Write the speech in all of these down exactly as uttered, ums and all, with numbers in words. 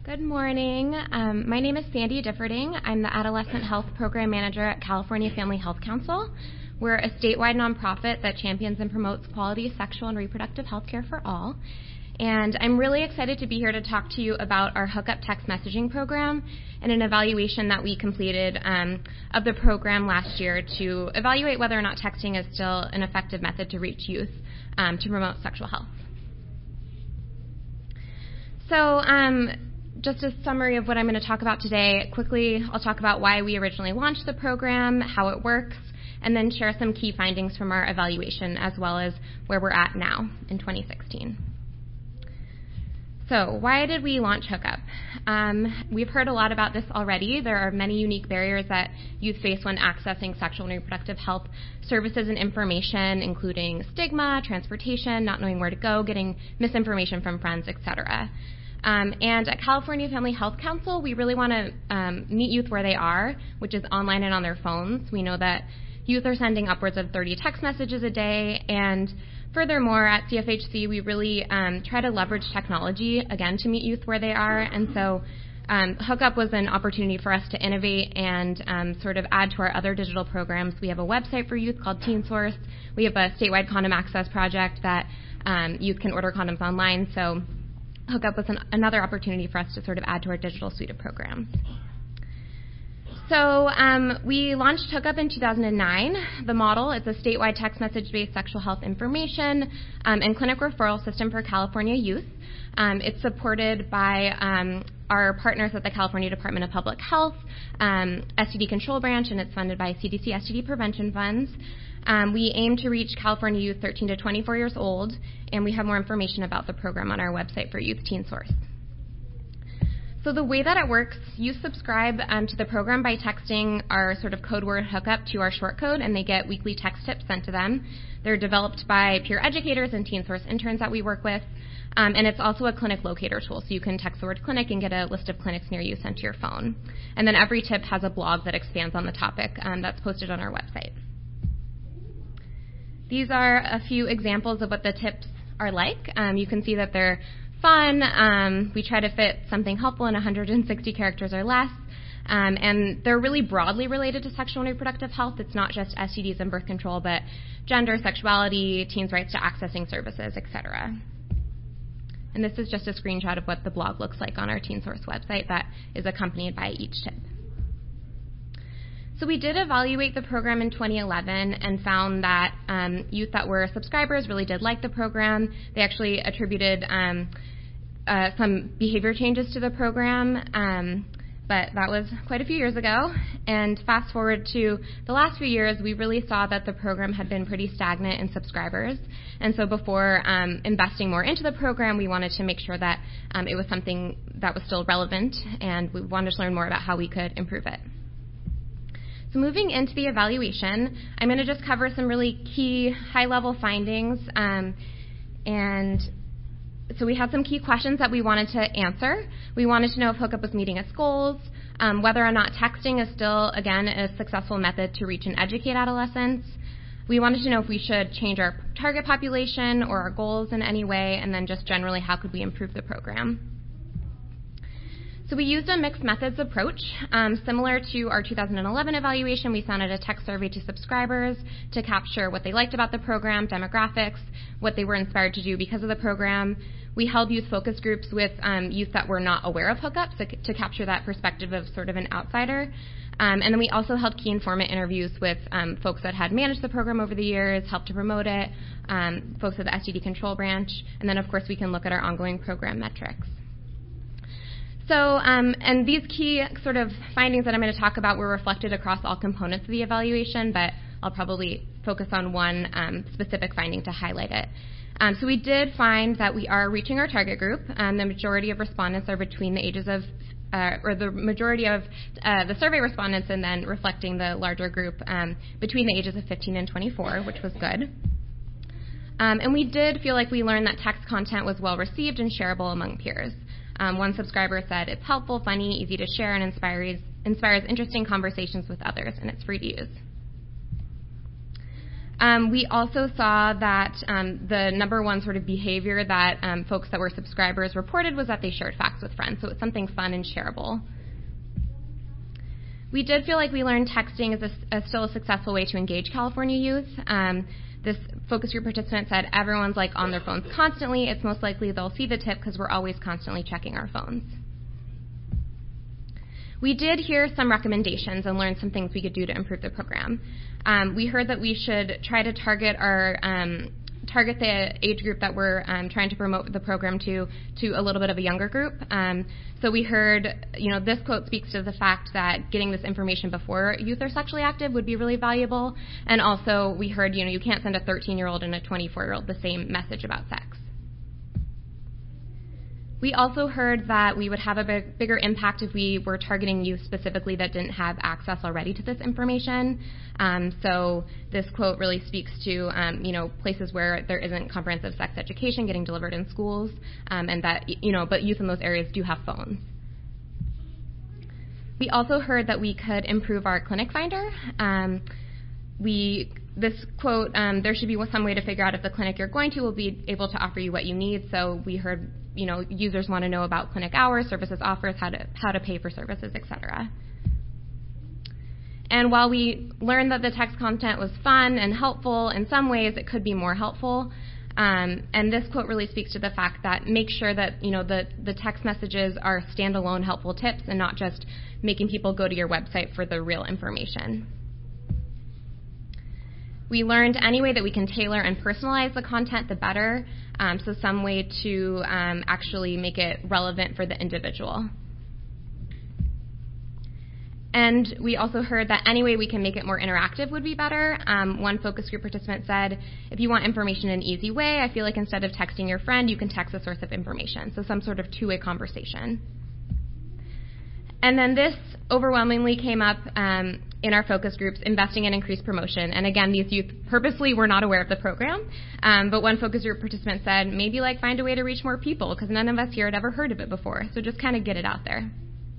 Good morning. Um, my name is Sandy Differding. I'm the Adolescent Health Program Manager at California Family Health Council. We're a statewide nonprofit that champions and promotes quality sexual and reproductive health care for all. And I'm really excited to be here to talk to you about our Hookup text messaging program and an evaluation that we completed um, of the program last year to evaluate whether or not texting is still an effective method to reach youth um, to promote sexual health. So, um, just a summary of what I'm going to talk about today. Quickly, I'll talk about why we originally launched the program, how it works, and then share some key findings from our evaluation as well as where we're at now in twenty sixteen. So, why did we launch Hookup? Um, we've heard a lot about this already. There are many unique barriers that youth face when accessing sexual and reproductive health services and information, including stigma, transportation, not knowing where to go, getting misinformation from friends, et cetera. Um, and at California Family Health Council, we really want to um, meet youth where they are, which is online and on their phones. We know that youth are sending upwards of thirty text messages a day, and furthermore, at C F H C, we really um, try to leverage technology, again, to meet youth where they are. And so um, Hookup was an opportunity for us to innovate and um, sort of add to our other digital programs. We have a website for youth called Teen Source. We have a statewide condom access project that um, youth can order condoms online. So Hookup was an, another opportunity for us to sort of add to our digital suite of programs. So um, we launched Hookup in two thousand nine. The model is a statewide text message-based sexual health information um, and clinic referral system for California youth. Um, it's supported by um, our partners at the California Department of Public Health, um, S T D Control Branch, and it's funded by C D C S T D prevention funds. Um, we aim to reach California youth thirteen to twenty-four years old, and we have more information about the program on our website for Youth Teen Source. So the way that it works, you subscribe um, to the program by texting our sort of code word Hookup to our short code, and they get weekly text tips sent to them. They're developed by peer educators and Teen Source interns that we work with, um, and it's also a clinic locator tool, so you can text the word clinic and get a list of clinics near you sent to your phone. And then every tip has a blog that expands on the topic um, that's posted on our website. These are a few examples of what the tips are like. Um, you can see that they're fun. Um, we try to fit something helpful in one hundred sixty characters or less. Um, and they're really broadly related to sexual and reproductive health. It's not just S T Ds and birth control, but gender, sexuality, teens' rights to accessing services, et cetera. And this is just a screenshot of what the blog looks like on our Teen Source website that is accompanied by each tip. So we did evaluate the program in twenty eleven and found that um, youth that were subscribers really did like the program. They actually attributed um, uh, some behavior changes to the program, um, but that was quite a few years ago. And fast forward to the last few years, we really saw that the program had been pretty stagnant in subscribers. And so before um, investing more into the program, we wanted to make sure that um, it was something that was still relevant, and we wanted to learn more about how we could improve it. So moving into the evaluation, I'm going to just cover some really key high-level findings. Um, and so we had some key questions that we wanted to answer. We wanted to know if Hookup was meeting its goals, um, whether or not texting is still, again, a successful method to reach and educate adolescents. We wanted to know if we should change our target population or our goals in any way, and then just generally how could we improve the program. So we used a mixed methods approach. Um, similar to our two thousand eleven evaluation, we sent out a text survey to subscribers to capture what they liked about the program, demographics, what they were inspired to do because of the program. We held youth focus groups with um, youth that were not aware of Hookup to, to capture that perspective of sort of an outsider. Um, and then we also held key informant interviews with um, folks that had managed the program over the years, helped to promote it, um, folks at the S T D Control Branch. And then, of course, we can look at our ongoing program metrics. So, um, and these key sort of findings that I'm going to talk about were reflected across all components of the evaluation, but I'll probably focus on one um, specific finding to highlight it. Um, so we did find that we are reaching our target group. Um, the majority of respondents are between the ages of, uh, or the majority of uh, the survey respondents, and then reflecting the larger group um, between the ages of fifteen and twenty-four, which was good. Um, and we did feel like we learned that text content was well received and shareable among peers. Um, one subscriber said, "It's helpful, funny, easy to share, and inspires, inspires interesting conversations with others, and it's free to use." Um, we also saw that um, the number one sort of behavior that um, folks that were subscribers reported was that they shared facts with friends, so it's something fun and shareable. We did feel like we learned texting is a, a still a successful way to engage California youth. Um, this focus group participant said everyone's like on their phones constantly. It's most likely they'll see the tip because we're always constantly checking our phones. We did hear some recommendations and learn some things we could do to improve the program. Um, we heard that we should try to target our um, target the age group that we're um, trying to promote the program to to a little bit of a younger group. Um, so we heard, you know, this quote speaks to the fact that getting this information before youth are sexually active would be really valuable. And also we heard, you know, you can't send a thirteen-year-old and a twenty-four-year-old the same message about sex. We also heard that we would have a big, bigger impact if we were targeting youth specifically that didn't have access already to this information. Um, so this quote really speaks to, um, you know, places where there isn't comprehensive sex education getting delivered in schools, um, and that, you know, but youth in those areas do have phones. We also heard that we could improve our clinic finder. Um, we This quote, um, there should be some way to figure out if the clinic you're going to will be able to offer you what you need. So we heard, you know, users want to know about clinic hours, services offers, how to how to pay for services, et cetera. And while we learned that the text content was fun and helpful, in some ways it could be more helpful. Um, and this quote really speaks to the fact that make sure that, you know, the, the text messages are standalone helpful tips and not just making people go to your website for the real information. We learned any way that we can tailor and personalize the content, the better. Um, so some way to um, actually make it relevant for the individual. And we also heard that any way we can make it more interactive would be better. Um, one focus group participant said, if you want information in an easy way, I feel like instead of texting your friend, you can text a source of information. So some sort of two-way conversation. And then this overwhelmingly came up um, in our focus groups, investing in increased promotion. And again, these youth purposely were not aware of the program. Um, but one focus group participant said, maybe like find a way to reach more people because none of us here had ever heard of it before. So just kind of get it out there.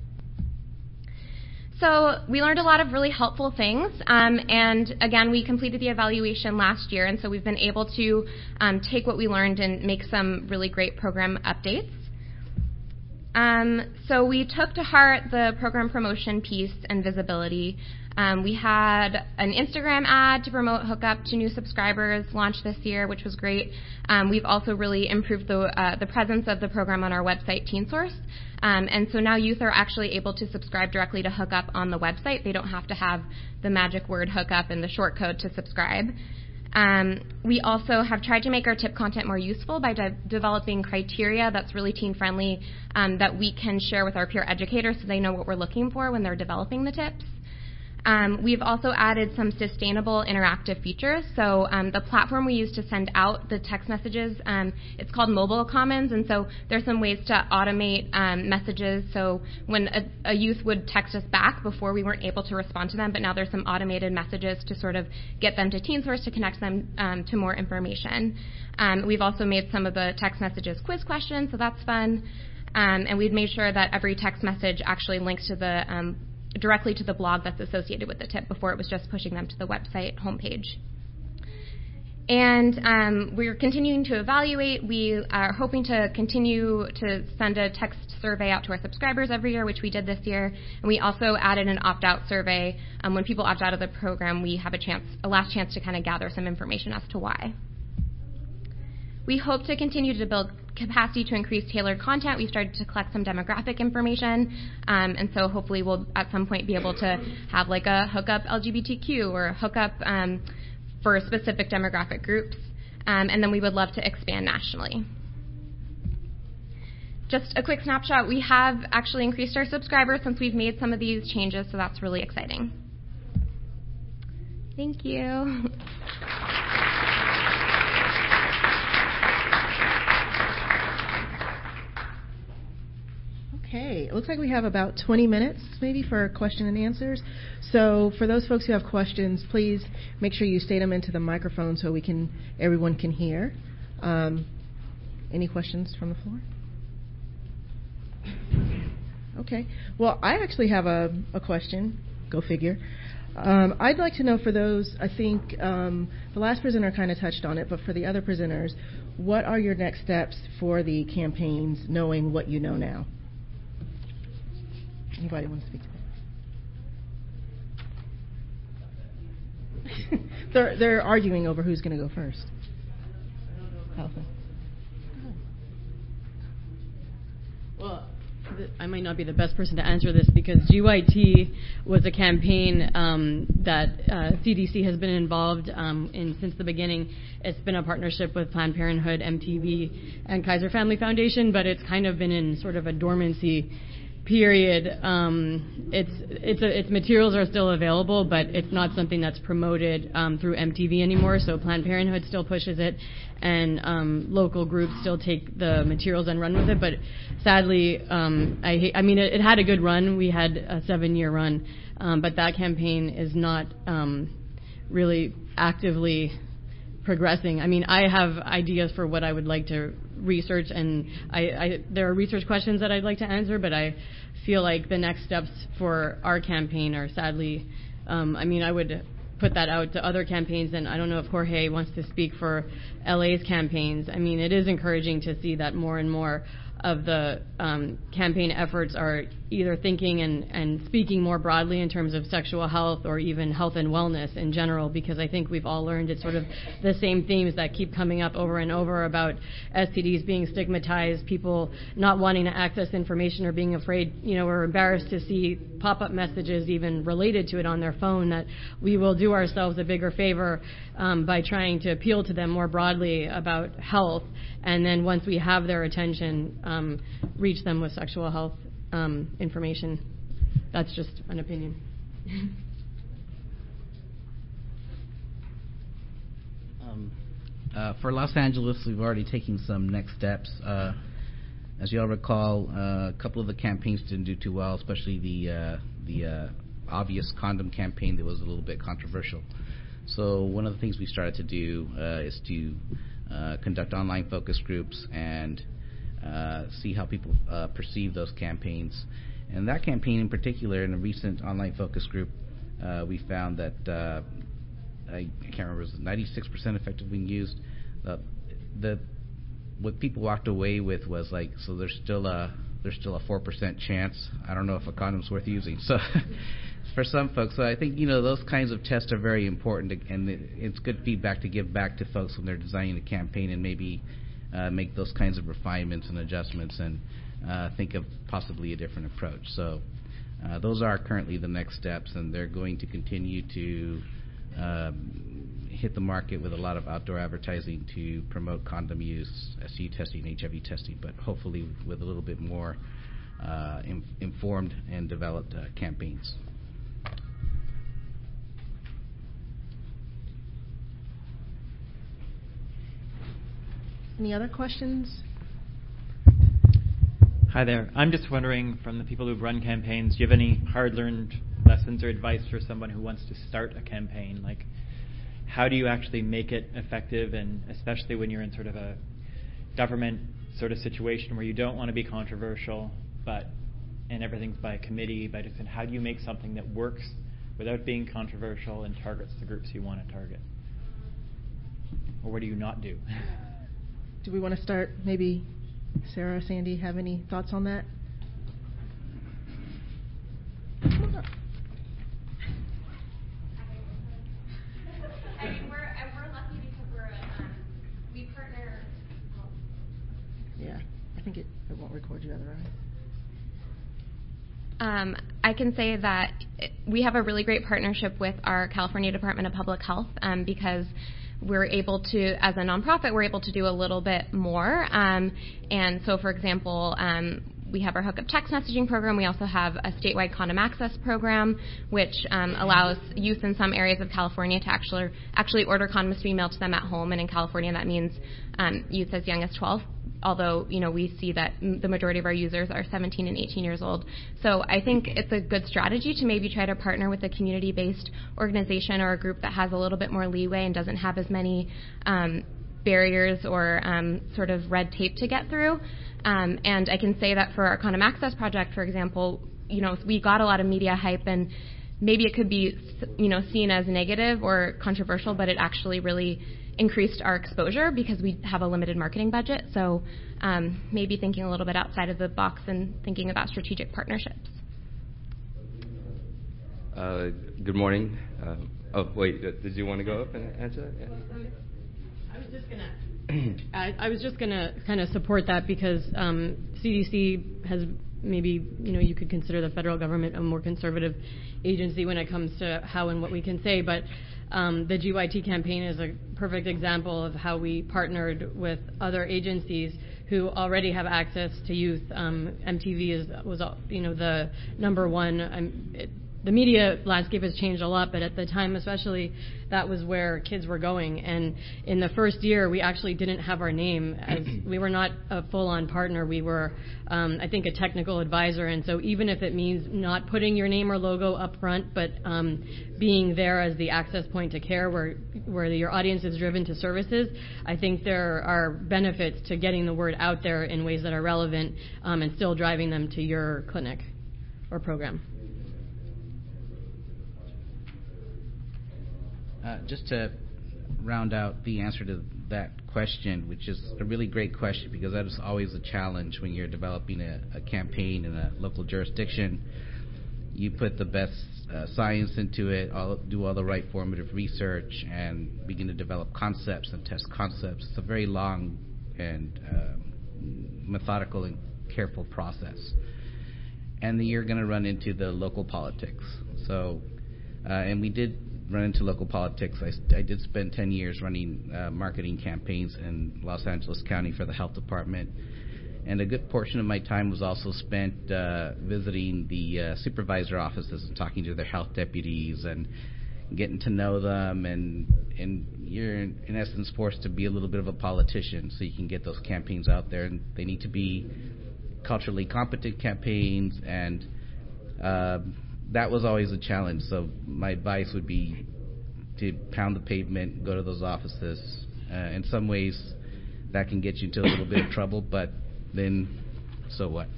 So we learned a lot of really helpful things. Um, and again, we completed the evaluation last year. And so we've been able to um, take what we learned and make some really great program updates. Um, so we took to heart the program promotion piece and visibility. Um, we had an Instagram ad to promote Hookup to new subscribers launched this year, which was great. Um, we've also really improved the, uh, the presence of the program on our website, TeenSource. Um, and so now youth are actually able to subscribe directly to Hookup on the website. They don't have to have the magic word Hookup and the short code to subscribe. Um, we also have tried to make our tip content more useful by de- developing criteria that's really teen-friendly um, that we can share with our peer educators so they know what we're looking for when they're developing the tips. Um, we've also added some sustainable interactive features. So um, the platform we use to send out the text messages, um, it's called Mobile Commons, and so there's some ways to automate um, messages. So when a, a youth would text us back before, we weren't able to respond to them, but now there's some automated messages to sort of get them to TeenSource to connect them um, to more information. Um, we've also made some of the text messages quiz questions, so that's fun. Um, and we've made sure that every text message actually links to the um, directly to the blog that's associated with the tip. Before it was just pushing them to the website homepage. And um, we're continuing to evaluate. We are hoping to continue to send a text survey out to our subscribers every year, which we did this year. And we also added an opt-out survey. Um, when people opt out of the program, we have a chance, a last chance to kind of gather some information as to why. We hope to continue to build capacity to increase tailored content. We've started to collect some demographic information, um, and so hopefully we'll at some point be able to have like a Hookup L G B T Q or a Hookup um, for specific demographic groups, um, and then we would love to expand nationally. Just a quick snapshot, we have actually increased our subscribers since we've made some of these changes, so that's really exciting. Thank you. Okay, it looks like we have about twenty minutes maybe for question and answers. So for those folks who have questions, please make sure you state them into the microphone so we can, everyone can hear. Um, any questions from the floor? Okay. Well, I actually have a, a question. Go figure. Um, I'd like to know for those, I think um, the last presenter kind of touched on it, but for the other presenters, what are your next steps for the campaigns, knowing what you know now? Anybody want to speak to that? they're, they're arguing over who's going to go first. Alpha. Well, I might not be the best person to answer this because G Y T was a campaign um, that uh, C D C has been involved um, in since the beginning. It's been a partnership with Planned Parenthood, M T V, and Kaiser Family Foundation, but it's kind of been in sort of a dormancy period. Um, its its a, its materials are still available, but it's not something that's promoted um, through M T V anymore. So Planned Parenthood still pushes it, and um, local groups still take the materials and run with it. But sadly, um, I hate, I mean, it, it had a good run. We had a seven-year run, um, but that campaign is not um, really actively progressing. I mean, I have ideas for what I would like to research, and I, I, there are research questions that I'd like to answer, but I feel like the next steps for our campaign are sadly, um, I mean, I would put that out to other campaigns, and I don't know if Jorge wants to speak for L A's campaigns. I mean, it is encouraging to see that more and more of the um, campaign efforts are either thinking and, and speaking more broadly in terms of sexual health or even health and wellness in general, because I think we've all learned it's sort of the same themes that keep coming up over and over about S T Ds being stigmatized, people not wanting to access information or being afraid, you know, or embarrassed to see pop-up messages even related to it on their phone, that we will do ourselves a bigger favor um, by trying to appeal to them more broadly about health, and then once we have their attention, um, reach them with sexual health um, information. That's just an opinion. um, uh, for Los Angeles, we've already taken some next steps. Uh, as you all recall, uh, a couple of the campaigns didn't do too well, especially the uh, the uh, obvious condom campaign that was a little bit controversial. So one of the things we started to do uh, is to uh, conduct online focus groups and uh, see how people uh, perceive those campaigns. And that campaign in particular, in a recent online focus group, uh, we found that uh, I can't remember, it was ninety-six percent effective being used. Uh, the what people walked away with was like, so there's still a there's still a four percent chance. I don't know if a condom's worth using. So for some folks, so I think, you know, those kinds of tests are very important, to, and it, it's good feedback to give back to folks when they're designing a campaign, and maybe uh, make those kinds of refinements and adjustments, and uh, think of possibly a different approach. So uh, those are currently the next steps, and they're going to continue to um, hit the market with a lot of outdoor advertising to promote condom use, S T D testing, H I V testing, but hopefully with a little bit more uh, in, informed and developed uh, campaigns. Any other questions? Hi there. I'm just wondering, from the people who've run campaigns, do you have any hard-learned lessons or advice for someone who wants to start a campaign? Like, how do you actually make it effective, and especially when you're in sort of a government sort of situation where you don't want to be controversial, but and everything's by committee, by just, and how do you make something that works without being controversial and targets the groups you want to target? Or what do you not do? Do we want to start, maybe Sarah, Sandy, have any thoughts on that? I mean, we're, we're lucky because we're a, um, we partner. Well, yeah, I think it, it won't record you otherwise. Um, I can say that we have a really great partnership with our California Department of Public Health um, because we're able to, as a nonprofit, we're able to do a little bit more. Um, and so, for example, um, we have our hookup text messaging program. We also have a statewide condom access program, which um, allows youth in some areas of California to actually actually order condoms to be mailed to them at home. And in California, that means um, youth as young as twelve. Although, you know, we see that m- the majority of our users are seventeen and eighteen years old. So I think it's a good strategy to maybe try to partner with a community-based organization or a group that has a little bit more leeway and doesn't have as many um, barriers or um, sort of red tape to get through. Um, and I can say that for our Condom Access Project, for example, you know, we got a lot of media hype, and maybe it could be, you know, seen as negative or controversial, but it actually really increased our exposure because we have a limited marketing budget. So um, maybe thinking a little bit outside of the box and thinking about strategic partnerships. Uh, good morning. Uh, oh, wait, did you want to go up and answer that? Yeah. I was just gonna. I, I was just gonna kind of support that because um, C D C has maybe, you know, you could consider the federal government a more conservative agency when it comes to how and what we can say, but um, the G Y T campaign is a perfect example of how we partnered with other agencies who already have access to youth. Um, M T V is was, you know, the number one. Um, it, The media landscape has changed a lot, but at the time especially, that was where kids were going. And in the first year, we actually didn't have our name. As we were not a full-on partner. We were, um, I think, a technical advisor. And so even if it means not putting your name or logo up front, but um, being there as the access point to care where, where your audience is driven to services, I think there are benefits to getting the word out there in ways that are relevant um, and still driving them to your clinic or program. Uh, just to round out the answer to that question, which is a really great question because that is always a challenge when you're developing a, a campaign in a local jurisdiction. You put the best uh, science into it, all, do all the right formative research, and begin to develop concepts and test concepts. It's a very long and uh, methodical and careful process. And then you're going to run into the local politics. So, uh, and we did run into local politics. I, I did spend ten years running uh, marketing campaigns in Los Angeles County for the health department, and a good portion of my time was also spent uh, visiting the uh, supervisor offices and talking to their health deputies and getting to know them, and and you're in, in essence forced to be a little bit of a politician so you can get those campaigns out there, and they need to be culturally competent campaigns, and uh, that was always a challenge. So my advice would be to pound the pavement, go to those offices. Uh, in some ways, that can get you into a little bit of trouble, but then, so what?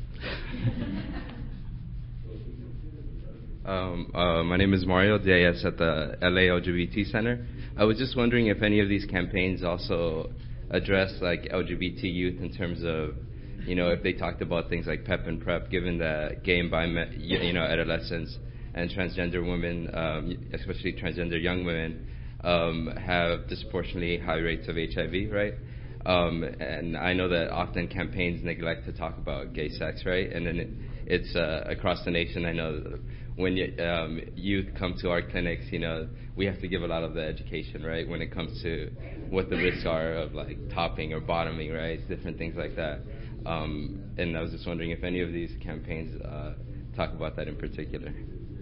um, uh, my name is Mario, D I S at the L A L G B T Center. I was just wondering if any of these campaigns also address like L G B T youth in terms of, you know, if they talked about things like PEP and PrEP, given that gay and bi, you know, adolescents and transgender women, um, especially transgender young women, um, have disproportionately high rates of H I V, right? Um, and I know that often campaigns neglect to talk about gay sex, right? And then it, it's uh, across the nation. I know that when you, um, youth come to our clinics, you know, we have to give a lot of the education, right, when it comes to what the risks are of like topping or bottoming, right? Different things like that. Um, and I was just wondering if any of these campaigns uh, talk about that in particular.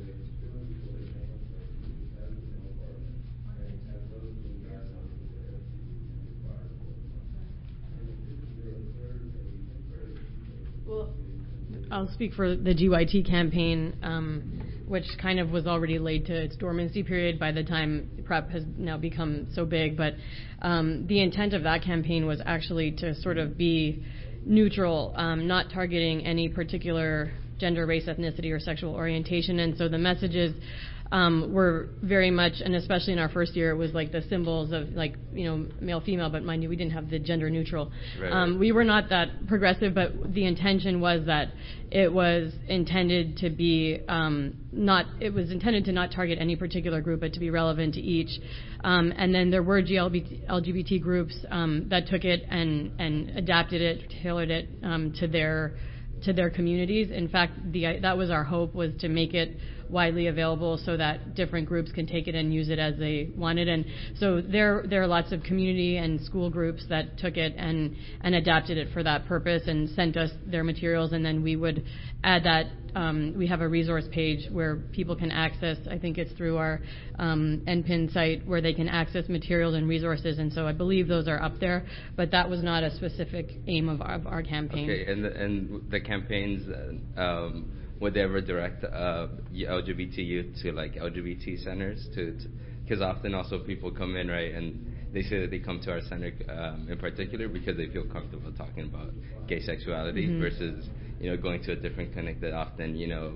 Well, I'll speak for the G Y T campaign, um, which kind of was already laid to its dormancy period by the time PrEP has now become so big. But um, the intent of that campaign was actually to sort of be neutral, um, not targeting any particular gender, race, ethnicity, or sexual orientation. And so the messages um, were very much, and especially in our first year, it was like the symbols of like, you know, male, female, but mind you, we didn't have the gender neutral. Right. Um, we were not that progressive, but the intention was that it was intended to be um, not, it was intended to not target any particular group, but to be relevant to each. Um, and then there were L G B T groups um, that took it and, and adapted it, tailored it um, to their to their communities. In fact, the, that was our hope, was to make it widely available so that different groups can take it and use it as they wanted. And so there there are lots of community and school groups that took it and, and adapted it for that purpose and sent us their materials, and then we would add that. Um, we have a resource page where people can access, I think it's through our um, N P I N site, where they can access materials and resources, and so I believe those are up there, but that was not a specific aim of our, of our campaign. Okay, and the, and the campaigns, um, would they ever direct uh, L G B T youth to like L G B T centers? To because often also people come in, right, and they say that they come to our center um, in particular because they feel comfortable talking about gay sexuality, mm-hmm. versus, you know, going to a different clinic that often, you know,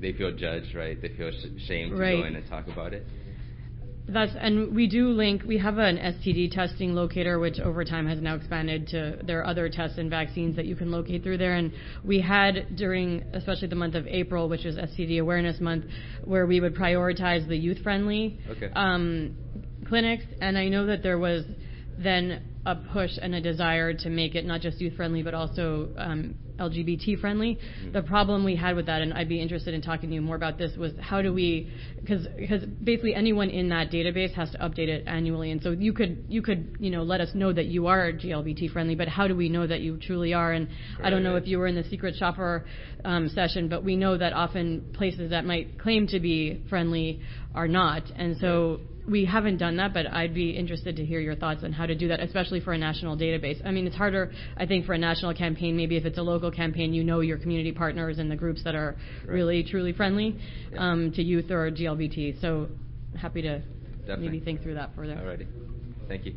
they feel judged, right? They feel sh- shamed to Right. go in and talk about it. That's and we do link. We have an S T D testing locator, which over time has now expanded to there are other tests and vaccines that you can locate through there. And we had during, especially the month of April, which is S T D Awareness Month, where we would prioritize the youth-friendly Okay. um, clinics. And I know that there was then a push and a desire to make it not just youth-friendly, but also um, L G B T-friendly. Mm-hmm. The problem we had with that, and I'd be interested in talking to you more about this, was how do we, because because basically anyone in that database has to update it annually, and so you could you could you know let us know that you are G L B T-friendly, but how do we know that you truly are? And right. I don't know if you were in the secret shopper um, session, but we know that often places that might claim to be friendly are not, and so. We haven't done that, but I'd be interested to hear your thoughts on how to do that, especially for a national database. I mean, it's harder, I think, for a national campaign. Maybe if it's a local campaign, you know your community partners and the groups that are right. really, truly friendly um, to youth or G L B T. So happy to Definitely. maybe think through that further. Alrighty. Thank you.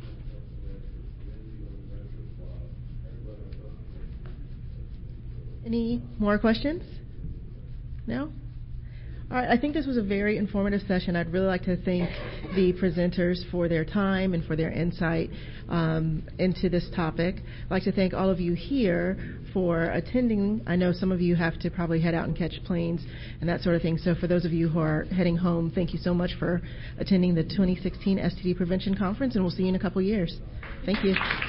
Any more questions? No? All right, I think this was a very informative session. I'd really like to thank the presenters for their time and for their insight um, into this topic. I'd like to thank all of you here for attending. I know some of you have to probably head out and catch planes and that sort of thing. So for those of you who are heading home, thank you so much for attending the twenty sixteen S T D Prevention Conference, and we'll see you in a couple years. Thank you.